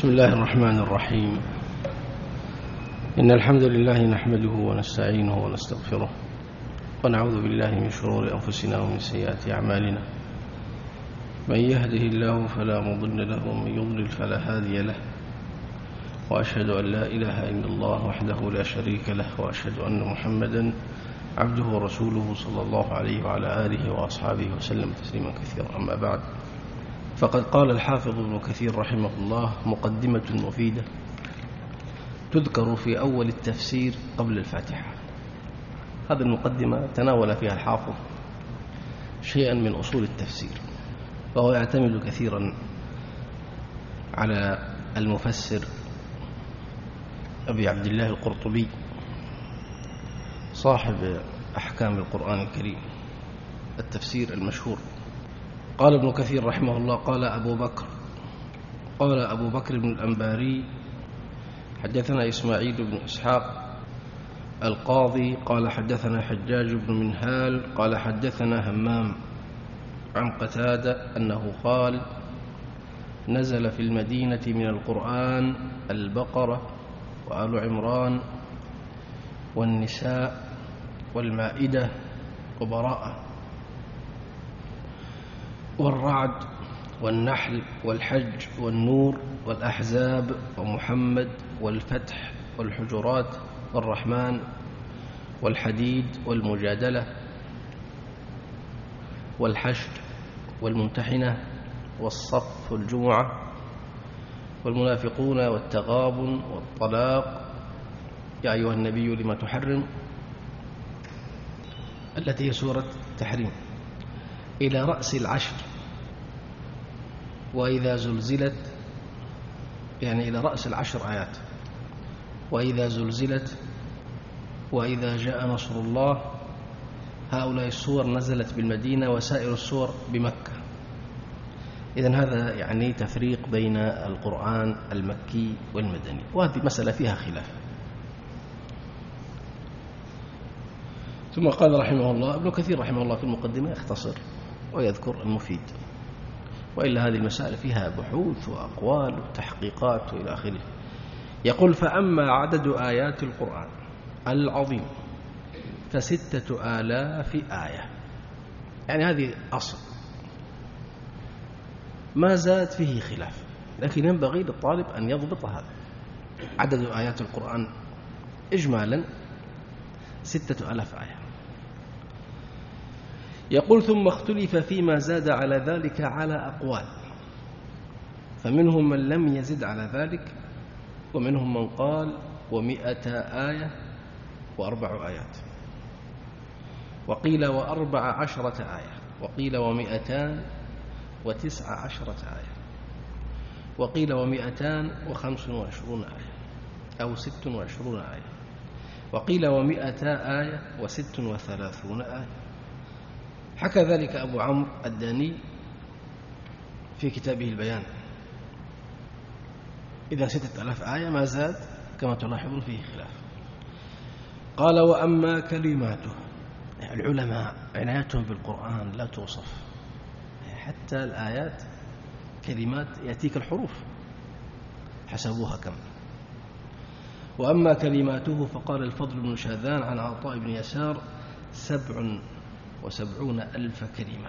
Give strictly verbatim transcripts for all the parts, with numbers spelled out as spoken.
بسم الله الرحمن الرحيم. إن الحمد لله نحمده ونستعينه ونستغفره ونعوذ بالله من شرور أنفسنا ومن سيئات أعمالنا. من يهده الله فلا مضل له ومن يضلل فلا هادي له، وأشهد أن لا إله إلا الله وحده لا شريك له، وأشهد أن محمدا عبده ورسوله صلى الله عليه وعلى آله وأصحابه وسلم تسليما كثيرا. أما بعد، فقد قال الحافظ ابن كثير رحمه الله مقدمة مفيدة تذكر في أول التفسير قبل الفاتحة. هذه المقدمة تناول فيها الحافظ شيئا من أصول التفسير، وهو يعتمد كثيرا على المفسر أبي عبد الله القرطبي صاحب أحكام القرآن الكريم، التفسير المشهور. قال ابن كثير رحمه الله: قال أبو بكر قال أبو بكر بن الأنباري حدثنا إسماعيل بن إسحاق القاضي قال حدثنا حجاج بن منهال قال حدثنا همام عن قتادة أنه قال: نزل في المدينة من القرآن البقرة وآل عمران والنساء والمائدة وبراءة والرعد والنحل والحج والنور والأحزاب ومحمد والفتح والحجرات والرحمن والحديد والمجادلة والحشر والممتحنة والصف والجمعة والمنافقون والتغابن والطلاق يا أيها النبي لما تحرم، التي هي سورة التحريم، إلى رأس العشر، وإذا زلزلت، يعني إلى رأس العشر آيات، وإذا زلزلت، وإذا جاء نصر الله. هؤلاء السور نزلت بالمدينة وسائر السور بمكة. إذن هذا يعني تفريق بين القرآن المكي والمدني، وهذه مسألة فيها خلاف. ثم قال رحمه الله ابن كثير رحمه الله في المقدمة يختصر ويذكر المفيد، وإلا هذه المسائل فيها بحوث وأقوال وتحقيقات وإلى آخره. يقول: فأما عدد آيات القرآن العظيم فستة آلاف آية. يعني هذه أصل ما زاد فيه خلاف، لكن ينبغي للطالب أن يضبط هذا. عدد آيات القرآن إجمالا ستة آلاف آية. يقول: ثم اختلف فيما زاد على ذلك على أقوال، فمنهم من لم يزد على ذلك، ومنهم من قال ومئة آية وأربع آيات، وقيل وأربع عشرة آية، وقيل ومئتان وتسع عشرة آية، وقيل ومئتان وخمس وعشرون آية أو ست وعشرون آية، وقيل ومئتا آية وست وثلاثون آية. حكى ذلك أبو عمرو الداني في كتابه البيان. إذا ستة ألاف آية ما زاد كما تلاحظون فيه خلاف. قال: وأما كلماته، العلماء عنايتهم بالقرآن لا توصف، حتى الآيات كلمات يأتيك الحروف حسبوها كم. وأما كلماته فقال الفضل بن شاذان عن عطاء بن يسار: سبع وسبعون ألف كلمة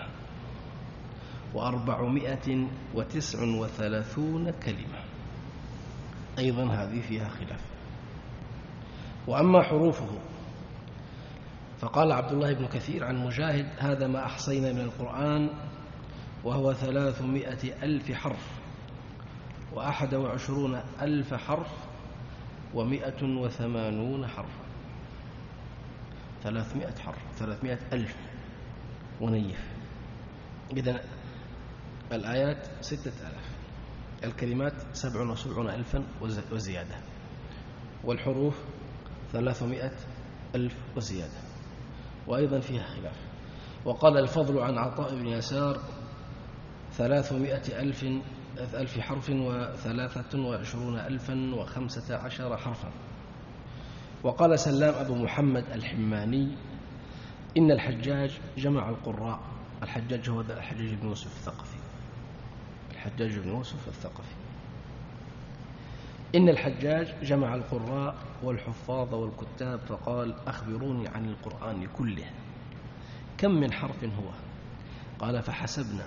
وأربعمائة وتسع وثلاثون كلمة. أيضا هذه فيها خلاف. وأما حروفه فقال عبد الله بن كثير عن مجاهد: هذا ما أحصينا من القرآن، وهو ثلاثمائة ألف حرف وأحد وعشرون ألف حرف ومائة وثمانون حرفا. ثلاثمائة حرف، ثلاثمائة ألف ونيف. إذن الآيات ستة آلاف، الكلمات سبع وسبعون ألفا وزيادة، والحروف ثلاثمائة ألف وزيادة، وأيضا فيها خلاف. وقال الفضل عن عطاء بن يسار: ثلاثمائة ألف ألف حرف وثلاثة وعشرون ألفا وخمسة عشر حرفا. وقال سلام أبو محمد الحماني: إن الحجاج جمع القراء. الحجاج هو الحجاج بن يوسف الثقفي، الحجاج بن يوسف الثقفي إن الحجاج جمع القراء والحفاظ والكتاب فقال أخبروني عن القرآن كله كم من حرف هو؟ قال فحسبنا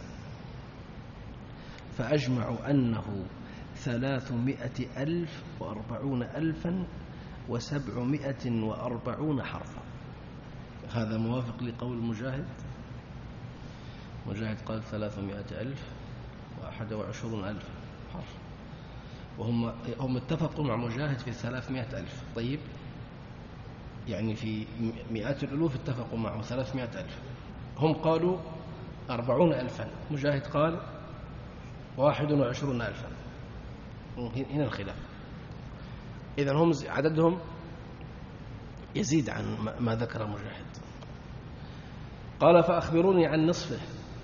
فأجمعوا أنه ثلاثمائة ألف وأربعون ألفا وسبعمائة وأربعون حرفا. هذا موافق لقول مجاهد. مجاهد قال ثلاثمائة ألف وأحد وعشرون ألف حرف، وهم هم اتفقوا مع مجاهد في ثلاثمائة ألف. طيب يعني في مئات الألوف اتفقوا معه ثلاثمائة ألف، هم قالوا أربعون ألفا، مجاهد قال واحد وعشرون ألفا. هنا الخلاف. إذن هم عددهم يزيد عن ما ذكر مجاهد. قال فأخبروني عن نصفه،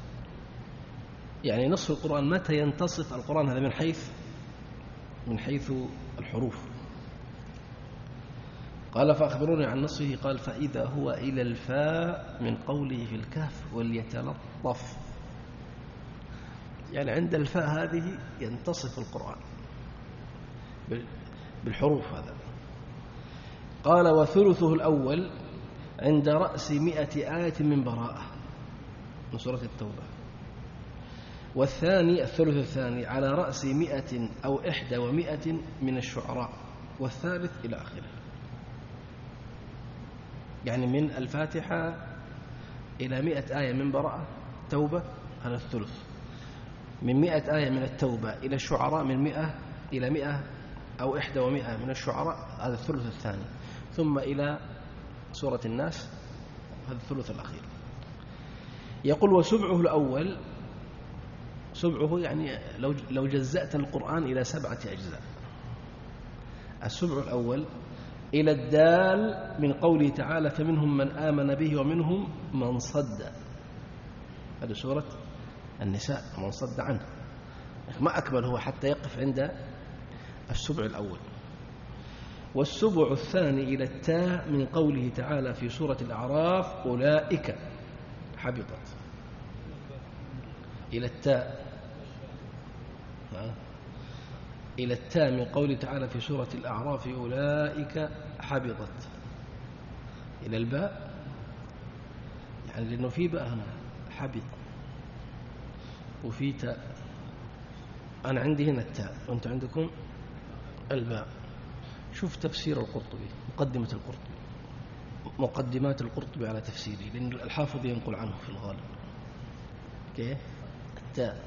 يعني نصف القرآن متى ينتصف القرآن؟ هذا من حيث من حيث الحروف. قال فأخبروني عن نصفه. قال فإذا هو إلى الفاء من قوله في الكهف وليتلطف، يعني عند الفاء هذه ينتصف القرآن بالحروف. هذا قال وثلثه الأول عند رأس مئة آية من براءة من سورة التوبة، والثاني الثلث الثاني على رأس مئة أو إحدى ومئة من الشعراء، والثالث إلى آخره. يعني من الفاتحة إلى مئة آية من براءة توبة هذا الثلث، من مئة آية من التوبة إلى الشعراء من مئة إلى مئة أو إحدى ومئة من الشعراء هذا الثلث الثاني، ثم إلى سورة الناس هذا الثلث الأخير. يقول وسبعه الأول، سبعه يعني لو لو جزأت القرآن إلى سبعة أجزاء. السبع الأول إلى الدال من قوله تعالى فمنهم من آمن به ومنهم من صد، هذا سورة النساء، من صد عنه. ما أكمل هو حتى يقف عند السبع الأول. والسبع الثاني إلى التاء من قوله تعالى في سورة الأعراف أولئك حبطت، إلى التاء إلى التاء من قوله تعالى في سورة الأعراف أولئك حبطت، إلى الباء يعني لأنه في باء هنا حبط وفي تاء. أنا عندي هنا التاء وأنت عندكم الباء. شوف تفسير القرطبي، مقدمة القرطبي، مقدمات القرطبي على تفسيره، لأن الحافظ ينقل عنه في الغالب. كيف التاء؟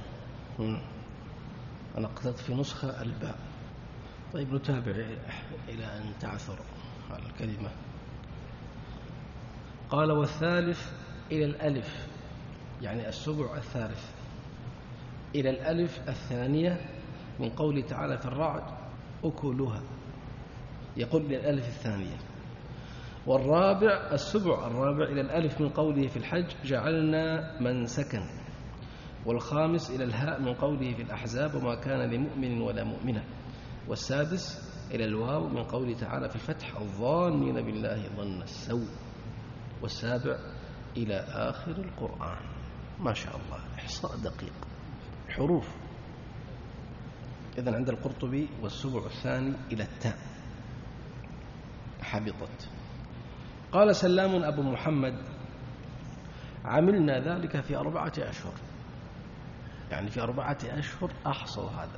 أنا قصدت في نسخة الباء. طيب نتابع إلى أن تعثر على الكلمة. قال والثالث إلى الألف، يعني السبع الثالث إلى الألف الثانية من قوله تعالى في الرعد أكلها، يقول إلى الألف الثانية. والرابع السبع الرابع إلى الألف من قوله في الحج جعلنا منسكا. والخامس إلى الهاء من قوله في الأحزاب وما كان لمؤمن ولا مؤمنة. والسادس إلى الواو من قوله تعالى في الفتح الظانين بالله ظن السوء. والسابع إلى آخر القرآن. ما شاء الله إحصاء دقيق حروف. إذن عند القرطبي والسبع الثاني إلى التاء حبطت. قال سلام أبو محمد عملنا ذلك في أربعة أشهر، يعني في أربعة أشهر أحصوا هذا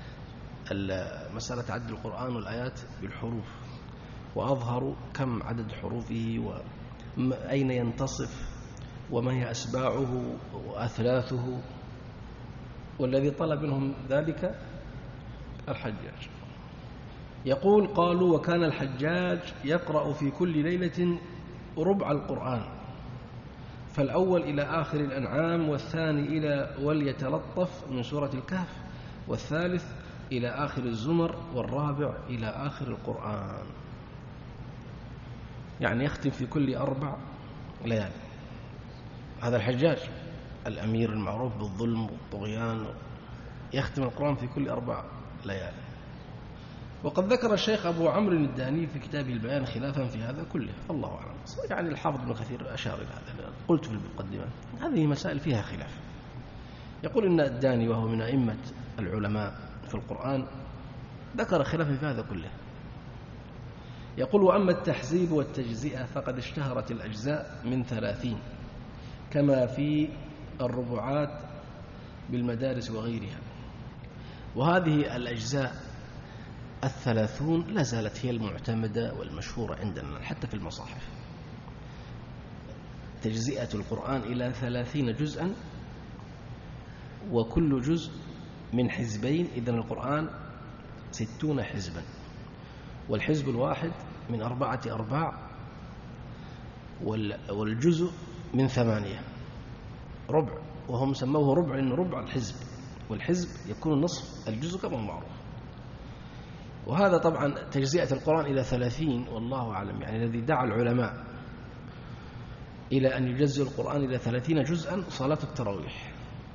مسألة عد القرآن والآيات بالحروف، وأظهروا كم عدد حروفه وأين ينتصف وما هي أسباعه وأثلاثه. والذي طلب منهم ذلك الحجاج. يقول قالوا وكان الحجاج يقرأ في كل ليلة ربع القرآن، فالأول إلى آخر الأنعام، والثاني إلى وليتلطف من سورة الكهف، والثالث إلى آخر الزمر، والرابع إلى آخر القرآن. يعني يختم في كل أربع ليالي. هذا الحجاج الأمير المعروف بالظلم والطغيان يختم القرآن في كل أربع ليالي. وقد ذكر الشيخ أبو عمرو الداني في كتابه البيان خلافا في هذا كله، الله أعلم. يعني الحافظ ابن كثير أشار إلى هذا، قلت في المقدمة هذه مسائل فيها خلاف. يقول إن الداني وهو من أئمة العلماء في القرآن ذكر خلافا في هذا كله. يقول: وأما التحزيب والتجزئة فقد اشتهرت الأجزاء من ثلاثين كما في الربعات بالمدارس وغيرها. وهذه الأجزاء الثلاثون لا زالت هي المعتمدة والمشهورة عندنا حتى في المصاحف. تجزئة القرآن إلى ثلاثين جزءا، وكل جزء من حزبين، إذن القرآن ستون حزبا، والحزب الواحد من أربعة أرباع، والجزء من ثمانية، ربع، وهم سموه ربع لأنه ربع الحزب، والحزب يكون نصف الجزء كما هو معروف. وهذا طبعا تجزئة القرآن إلى ثلاثين والله أعلم، يعني الذي دعا العلماء إلى أن يجزئ القرآن إلى ثلاثين جزءا صلاة التراويح،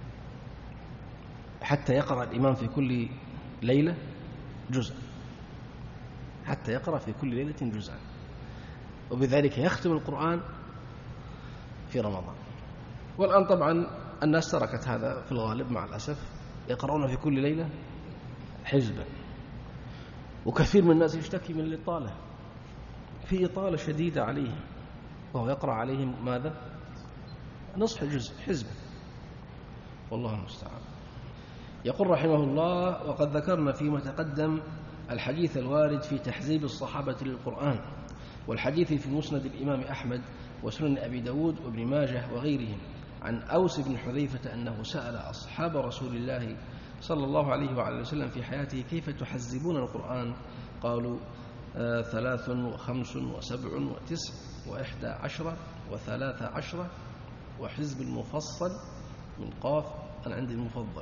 حتى يقرأ الإمام في كل ليلة جزءا، حتى يقرأ في كل ليلة جزءا، وبذلك يختم القرآن في رمضان. والآن طبعا الناس تركت هذا في الغالب مع الأسف، يقرؤون في كل ليلة حزبا. وكثير من الناس يشتكي من الإطالة، في إطالة شديدة عليهم، وهو يقرأ عليهم ماذا؟ نصف جزء حزبا، والله المستعان. يقول رحمه الله: وقد ذكرنا فيما تقدم الحديث الوارد في تحزيب الصحابة للقرآن، والحديث في مسند الإمام أحمد وسنن أبي داود وابن ماجه وغيرهم عن أوس بن حذيفة أنه سأل أصحاب رسول الله صلى الله عليه وعلى وسلم في حياته: كيف تحزبون القرآن؟ قالوا: آه ثلاث وخمس وسبع وتسع وإحدى عشرة وثلاث عشرة وحزب المفصل من قاف، أنا عندي المفضل،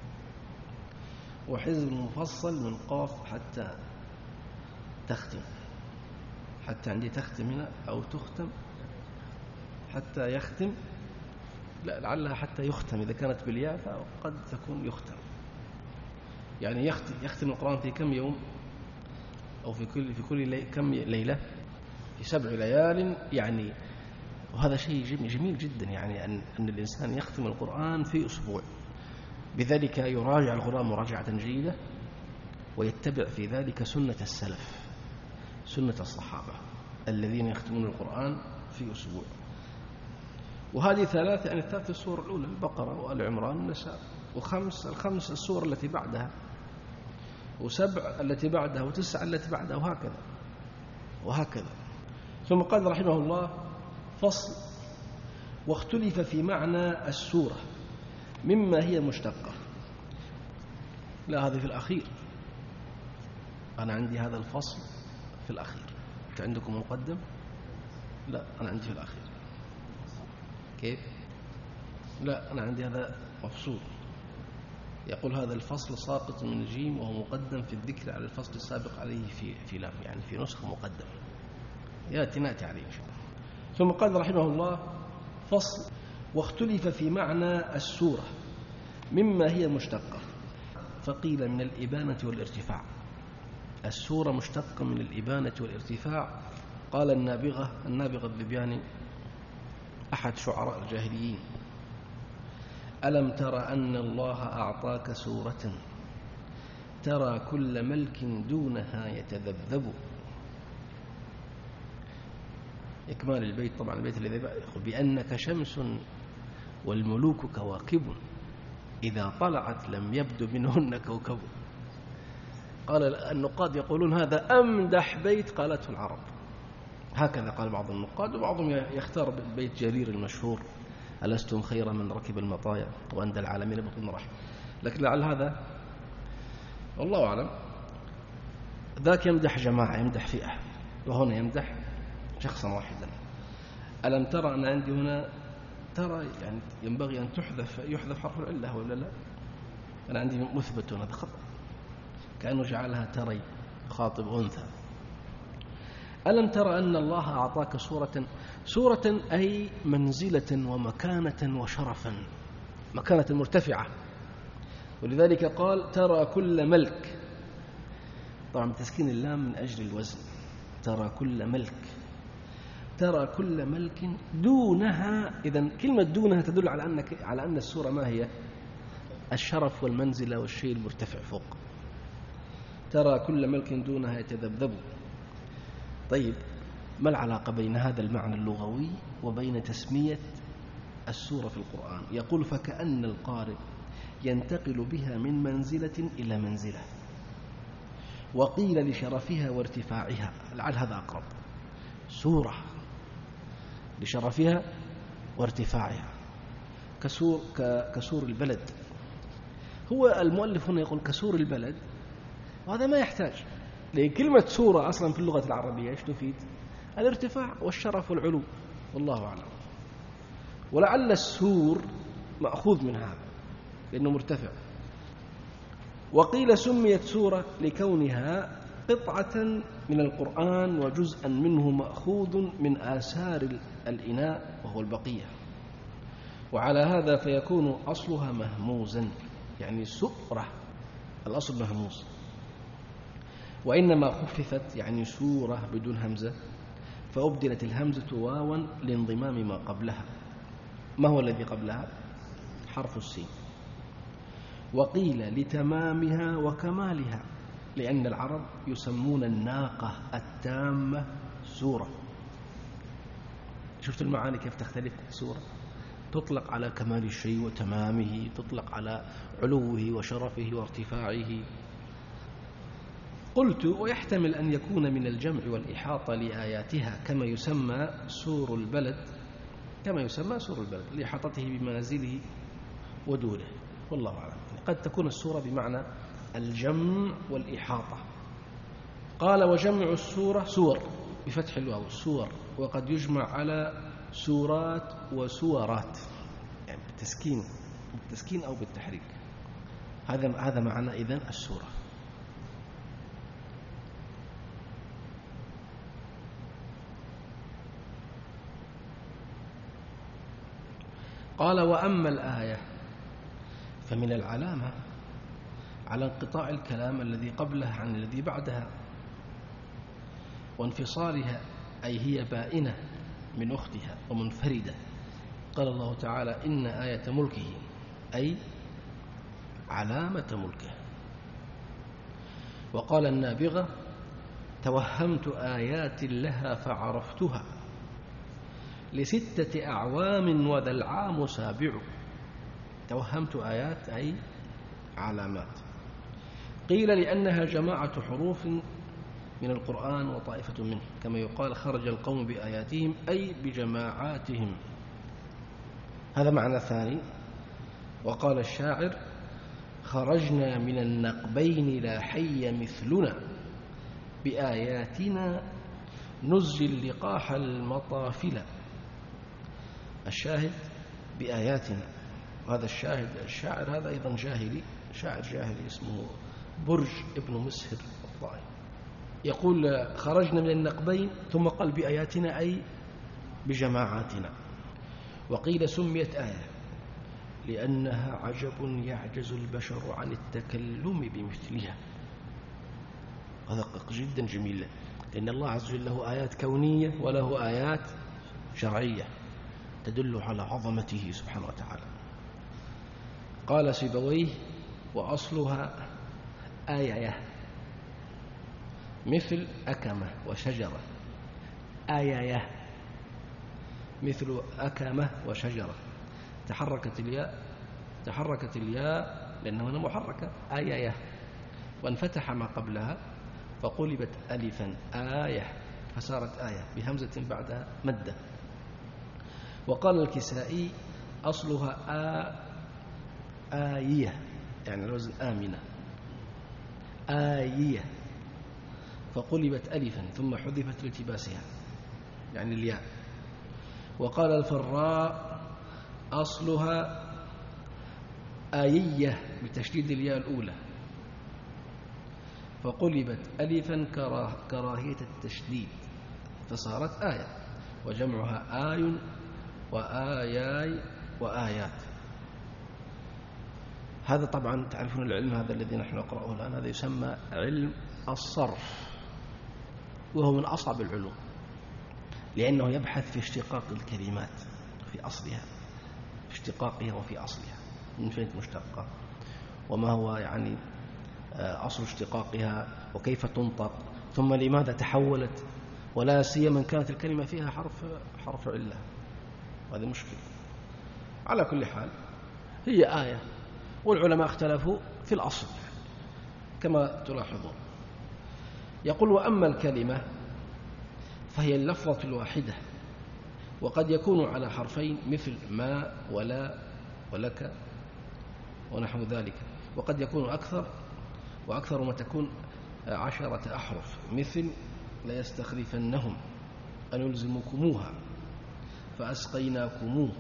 وحزب المفصل من قاف حتى تختم، حتى عندي تختم هنا أو تختم، حتى يختم، لا لعلها حتى يختم، إذا كانت بالياء فقد تكون يختم، يعني يختم, يختم القرآن في كم يوم أو في كل في كل لي كم ليلة؟ في سبع ليال يعني. وهذا شيء جميل جدا، يعني أن, أن الإنسان يختم القرآن في أسبوع، بذلك يراجع القرآن مراجعة جيدة، ويتبع في ذلك سنة السلف، سنة الصحابة الذين يختمون القرآن في أسبوع. وهذه ثلاثة، يعني الثلاث السور الأولى البقرة وآل عمران والنساء، وخمس الخمس السور التي بعدها، وسبع التي بعدها، وتسع التي بعدها، وهكذا وهكذا. ثم قال رحمه الله: فصل: واختلف في معنى السورة مما هي مشتقة. لا، هذه في الأخير، أنا عندي هذا الفصل في الأخير. أنت عندكم مقدم؟ لا، أنا عندي في الأخير. كيف؟ لا، أنا عندي هذا مفصول، يقول: هذا الفصل ساقط من الجيم وهو مقدم في الذكر على الفصل السابق عليه في في لام، يعني في نسخة مقدم، يأتي نأتي عليه إن شاء الله. ثم قال رحمه الله: فصل: واختلف في معنى السورة مما هي مشتقة، فقيل من الإبانة والارتفاع. السورة مشتقة من الإبانة والارتفاع. قال النابغة النابغة الذبياني أحد شعراء الجاهليين: ألم تر أن الله أعطاك سورة ترى كل ملك دونها يتذبذب. إكمال البيت، طبعا البيت الذي يقول: بأنك شمس والملوك كواكب إذا طلعت لم يبدو منهن كوكب. قال النقاد يقولون: هذا أمدح بيت قالته العرب. هكذا قال بعض النقاد، وبعضهم يختار بالبيت جرير المشهور: ألستم خير من ركب المطايا وأندى العالمين بطن رحم. لكن لعل هذا والله أعلم، ذاك يمدح جماعة، يمدح فئة، وهنا يمدح شخصا واحدا. ألم ترى أن عندي هنا ترى، يعني ينبغي أن تحذف، يحذف حرف العلة ولا لا؟ أنا عندي مثبت هنا، هذا خطأ، كأنه جعلها تري خاطب أنثى. ألم ترى أن الله أعطاك سورة، سورة أي منزلة ومكانة وشرفا، مكانة مرتفعة، ولذلك قال: ترى كل ملك، طبعا بتسكين اللام من أجل الوزن، ترى كل ملك، ترى كل ملك دونها. إذن كلمة دونها تدل على أنك على أن السورة ما هي؟ الشرف والمنزلة والشيء المرتفع فوق. ترى كل ملك دونها يتذبذب. طيب، ما العلاقة بين هذا المعنى اللغوي وبين تسمية السورة في القرآن؟ يقول فكأن القارئ ينتقل بها من منزلة إلى منزلة، وقيل لشرفها وارتفاعها، لعل هذا أقرب، سورة لشرفها وارتفاعها كسور, كسور البلد. هو المؤلف هنا يقول كسور البلد، وهذا ما يحتاج، لأن كلمة سورة أصلا في اللغة العربية إيش تفيد؟ الارتفاع والشرف والعلو، والله أعلم. ولعل السور مأخوذ من هذا لأنه مرتفع. وقيل سميت سورة لكونها قطعة من القرآن وجزءا منه مأخوذ من آثار الإناء وهو البقية، وعلى هذا فيكون أصلها مهموزا، يعني سورة الأصل مهموز، وإنما خففت يعني سورة بدون همزة، فأبدلت الهمزة واوا لانضمام ما قبلها. ما هو الذي قبلها؟ حرف السين. وقيل لتمامها وكمالها، لأن العرب يسمون الناقة التامة سورة. شفت المعاني كيف تختلف؟ سورة تطلق على كمال الشيء وتمامه، تطلق على علوه وشرفه وارتفاعه. قلت ويحتمل أن يكون من الجمع والإحاطة لآياتها، كما يسمى سور البلد كما يسمى سور البلد لإحاطته بمنازله ودوله، والله أعلم. قد تكون السورة بمعنى الجمع والإحاطة. قال وجمع السورة سور بفتح الواو السور، وقد يجمع على سورات وسورات، يعني بالتسكين بالتسكين أو بالتحريك. هذا هذا معنى إذن السورة. قال وأما الآية فمن العلامة على انقطاع الكلام الذي قبلها عن الذي بعدها وانفصالها، أي هي بائنة من أختها ومنفردة. قال الله تعالى إن آية ملكه، أي علامة ملكه. وقال النابغة توهمت آيات لها فعرفتها لستة أعوام وذا العام سابع. توهمت آيات أي علامات. قيل لأنها جماعة حروف من القرآن وطائفة منه، كما يقال خرج القوم بآياتهم أي بجماعاتهم. هذا معنى ثاني. وقال الشاعر خرجنا من النقبين لا حي مثلنا بآياتنا نزل لقاح المطافل. الشاهد بآياتنا، وهذا الشاهد الشاعر هذا أيضا جاهلي، شاعر جاهلي اسمه برج ابن مسهر الطائي، يقول خرجنا من النقبين ثم قال بآياتنا أي بجماعاتنا. وقيل سميت آية لأنها عجب يعجز البشر عن التكلم بمثلها. هذا جدا جميل، لأن الله عز وجل له آيات كونية وله آيات شرعية تدل على عظمته سبحانه وتعالى. قال سيبويه وأصلها آية مثل أكمة وشجرة. آية مثل أكمة وشجرة. تحركت الياء تحركت الياء لأنه هنا محركة آية، وانفتح ما قبلها فقلبت ألفا آية فصارت آية بهمزة بعدها مدة. وقال الكسائي أصلها آ آية، يعني الوزن آمنة آية، فقلبت ألفا ثم حذفت لالتباسها يعني الياء. وقال الفراء أصلها آيية بتشديد الياء الأولى، فقلبت ألفا كراهية التشديد فصارت آية، وجمعها آي وآياي وآيات. هذا طبعا تعرفون العلم هذا الذي نحن نقرأه الآن، هذا يسمى علم الصرف، وهو من أصعب العلوم، لأنه يبحث في اشتقاق الكلمات في أصلها، في اشتقاقها وفي أصلها، من فين مشتقة، وما هو يعني أصل اشتقاقها وكيف تنطق، ثم لماذا تحولت، ولا سيما كانت الكلمة فيها حرف حرف علة، هذه مشكلة. على كل حال هي آية، والعلماء اختلفوا في الأصل كما تلاحظون. يقول: وأما الكلمة فهي اللفظة الواحدة، وقد يكون على حرفين مثل ما ولا ولك ونحو ذلك، وقد يكون أكثر، وأكثر ما تكون عشرة أحرف مثل ليستخلفنهم أنلزمكموها فأسقيناكموه،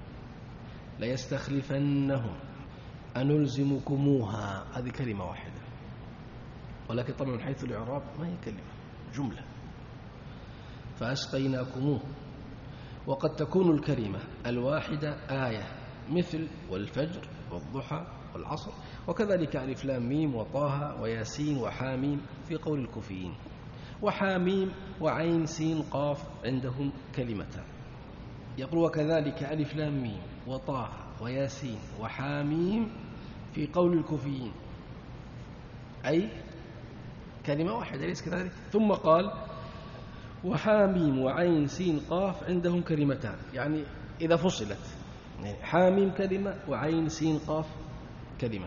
ليستخلفنهم أنلزمكموها، هذه كلمة واحدة، ولكن طبعا من حيث الإعراب ما هي كلمة، جملة. فأسقيناكموه. وقد تكون الكلمة الواحدة آية مثل والفجر والضحى والعصر، وكذلك ألف لام ميم وطه وياسين وحاميم في قول الكوفيين، وحاميم وعين سين قاف عندهم كلمتان. يقول: وكذلك ألف لام ميم وطه وياسين وحاميم في قول الكوفيين، أي كلمة واحدة، ليس كذلك؟ ثم قال: وحاميم وعين سين قاف عندهم كلمتان، يعني إذا فصلت، يعني حاميم كلمة وعين سين قاف كلمة.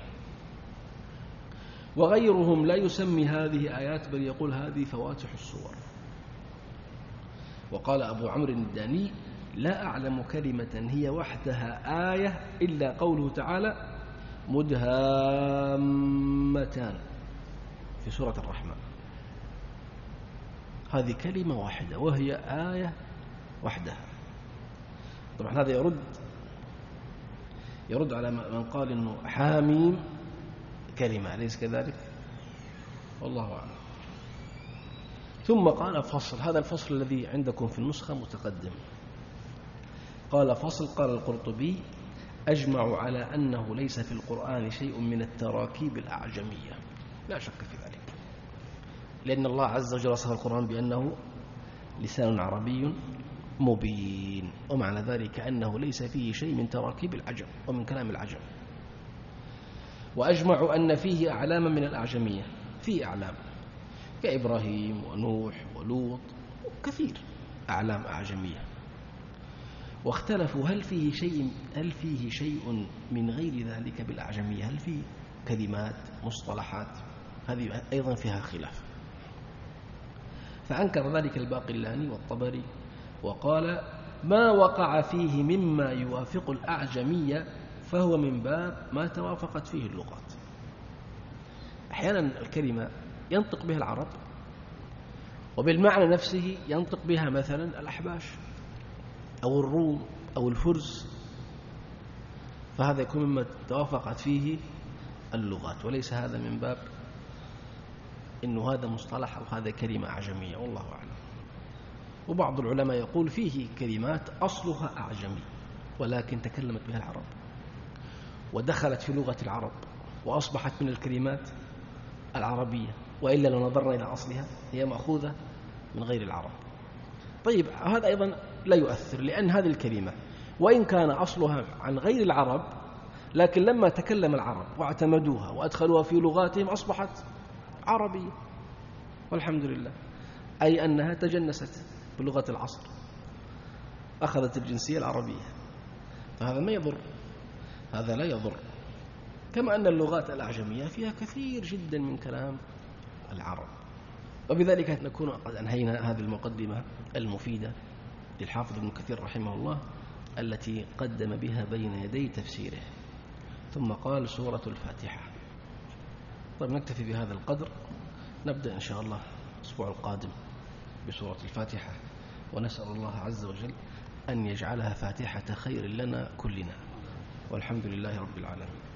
وغيرهم لا يسمي هذه آيات، بل يقول هذه فواتح الصور. وقال أبو عمرو الداني: لا أعلم كلمة هي وحدها آية إلا قوله تعالى: مدهامتان في سورة الرحمن، هذه كلمة واحدة وهي آية وحدها. طبعا هذا يرد يرد على من قال إنه حاميم كلمة، أليس كذلك؟ والله أعلم. ثم قال فصل، هذا الفصل الذي عندكم في النسخة متقدم. قال فصل: قال القرطبي: أجمع على أنه ليس في القرآن شيء من التراكيب الأعجمية، لا شك في ذلك، لأن الله عز وجل وصف القرآن بأنه لسان عربي مبين، ومعنى ذلك أنه ليس فيه شيء من تراكيب العجم ومن كلام العجم. وأجمع أن فيه أعلاما من الأعجمية، فيه أعلام كإبراهيم ونوح ولوط، كثير أعلام أعجمية. واختلفوا هل فيه شيء هل فيه شيء من غير ذلك بالأعجمية، هل فيه كلمات مصطلحات، هذه أيضا فيها خلاف. فأنكر ذلك الباقلاني والطبري، وقال: ما وقع فيه مما يوافق الأعجمية فهو من باب ما توافقت فيه اللغات. أحيانا الكلمة ينطق بها العرب، وبالمعنى نفسه ينطق بها مثلا الأحباش أو الروم أو الفرس، فهذا يكون مما توافقت فيه اللغات، وليس هذا من باب إنه هذا مصطلح أو هذا كلمة أعجمية، والله أعلم. وبعض العلماء يقول فيه كلمات أصلها أعجمي ولكن تكلمت بها العرب ودخلت في لغة العرب وأصبحت من الكلمات العربية، وإلا لو نظرنا إلى أصلها هي مأخوذة من غير العرب. طيب هذا أيضا لا يؤثر، لأن هذه الكلمة وإن كان أصلها عن غير العرب، لكن لما تكلم العرب واعتمدوها وأدخلوها في لغاتهم أصبحت عربية، والحمد لله، أي أنها تجنست بلغة العصر، أخذت الجنسية العربية، فهذا ما يضر، هذا لا يضر. كما أن اللغات الأعجمية فيها كثير جدا من كلام العرب. وبذلك نكون قد أنهينا هذه المقدمة المفيدة للحافظ ابن كثير رحمه الله، التي قدم بها بين يدي تفسيره. ثم قال: سورة الفاتحة. طيب نكتفي بهذا القدر، نبدأ إن شاء الله الأسبوع القادم بسورة الفاتحة، ونسأل الله عز وجل أن يجعلها فاتحة خير لنا كلنا، والحمد لله رب العالمين.